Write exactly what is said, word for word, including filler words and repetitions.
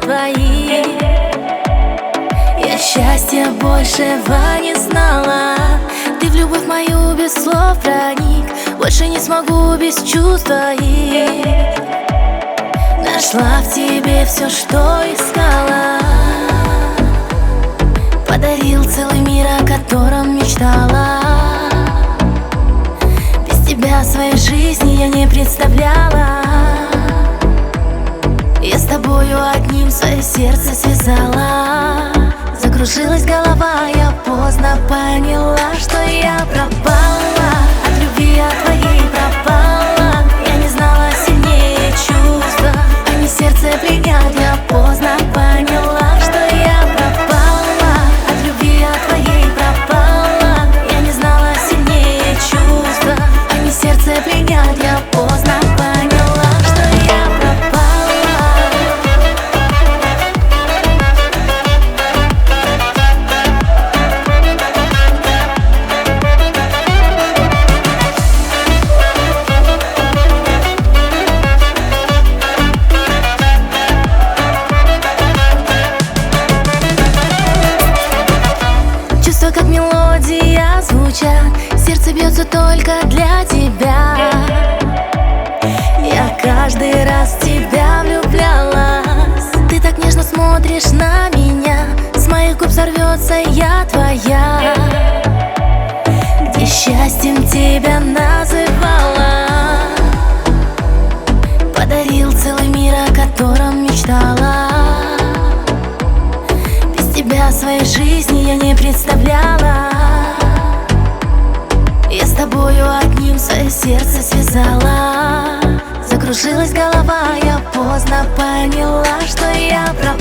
твои. Я счастья большего не знала. Ты в любовь мою без слов проник. Больше не смогу без чувств твоих. Нашла в тебе все, что искала. Подарил целый мир, о котором мечтала. Без тебя своей жизни я не представляла. Я с тобою одним свое сердце связала. Закружилась голова, я поздно поняла, что я пропала. От любви от твоей пропала. Я не знала сильнее чувства. Они сердце пленят, я поздно поняла, что я пропала. От любви от твоей пропала. Я не знала сильнее чувства. Они сердце пленят, я поздно поняла, что я пропала. Чувства, как мелодия, звучат. Сердце бьется только для тебя. Я каждый раз в тебя влюблялась. Ты так нежно смотришь на меня. С моих губ сорвется я твоя. Где счастьем тебя называла. Подарил целый мир, о котором мечтала. Тебя своей жизни я не представляла. Я с тобою одним свое сердце связала. Закружилась голова, я поздно поняла, что я пропала.